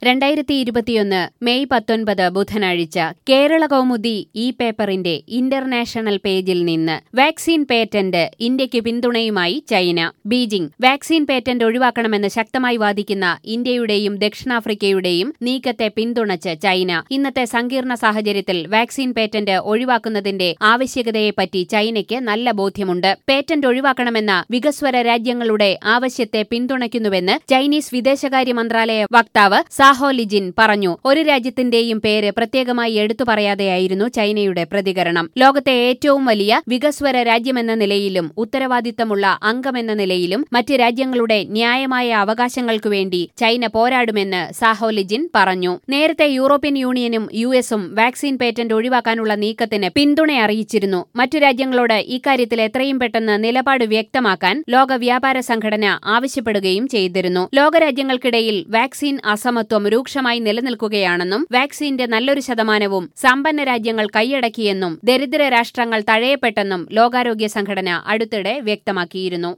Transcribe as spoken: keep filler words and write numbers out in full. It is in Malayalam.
രണ്ടായിരത്തി ഇരുപത്തിയൊന്ന് മെയ് പത്തൊൻപത് ബുധനാഴ്ച കേരള കൗമുദി ഈ പേപ്പറിന്റെ ഇന്റർനാഷണൽ പേജിൽ നിന്ന് വാക്സിൻ പേറ്റന്റ് ഇന്ത്യയ്ക്ക് പിന്തുണയുമായി ചൈന. ബീജിംഗ്. വാക്സിൻ പേറ്റന്റ് ഒഴിവാക്കണമെന്ന് ശക്തമായി വാദിക്കുന്ന ഇന്ത്യയുടെയും ദക്ഷിണാഫ്രിക്കയുടെയും നീക്കത്തെ പിന്തുണച്ച് ചൈന. ഇന്നത്തെ സങ്കീർണ സാഹചര്യത്തിൽ വാക്സിൻ പേറ്റന്റ് ഒഴിവാക്കുന്നതിന്റെ ആവശ്യകതയെപ്പറ്റി ചൈനയ്ക്ക് നല്ല ബോധ്യമുണ്ട്. പേറ്റന്റ് ഒഴിവാക്കണമെന്ന വികസ്വര രാജ്യങ്ങളുടെ ആവശ്യത്തെ പിന്തുണയ്ക്കുന്നുവെന്ന് ചൈനീസ് വിദേശകാര്യ മന്ത്രാലയ വക്താവ് സാഹോ ലിജിൻ പറഞ്ഞു. ഒരു രാജ്യത്തിന്റെയും പേര് പ്രത്യേകമായി എടുത്തു പറയാതെയായിരുന്നു ചൈനയുടെ പ്രതികരണം. ലോകത്തെ ഏറ്റവും വലിയ വികസ്വര രാജ്യമെന്ന നിലയിലും ഉത്തരവാദിത്തമുള്ള അംഗമെന്ന നിലയിലും മറ്റ് രാജ്യങ്ങളുടെ ന്യായമായ അവകാശങ്ങൾക്കുവേണ്ടി ചൈന പോരാടുമെന്ന് സാഹോ ലിജിൻ പറഞ്ഞു. നേരത്തെ യൂറോപ്യൻ യൂണിയനും യു എസും വാക്സിൻ പേറ്റന്റ് ഒഴിവാക്കാനുള്ള നീക്കത്തിന് പിന്തുണ അറിയിച്ചിരുന്നു. മറ്റു രാജ്യങ്ങളോട് ഇക്കാര്യത്തിൽ എത്രയും പെട്ടെന്ന് നിലപാട് വ്യക്തമാക്കാൻ ലോക വ്യാപാര സംഘടന ആവശ്യപ്പെടുകയും ചെയ്തിരുന്നു. ലോകരാജ്യങ്ങൾക്കിടയിൽ വാക്സിൻ അസമത്വം രൂക്ഷമായി നിലനിൽക്കുകയാണെന്നും വാക്സിന്റെ നല്ലൊരു ശതമാനവും സമ്പന്ന രാജ്യങ്ങൾ കൈയടക്കിയെന്നും ദരിദ്ര രാഷ്ട്രങ്ങൾ തഴയപ്പെട്ടെന്നും ലോകാരോഗ്യ സംഘടന അടുത്തിടെ വ്യക്തമാക്കിയിരുന്നു.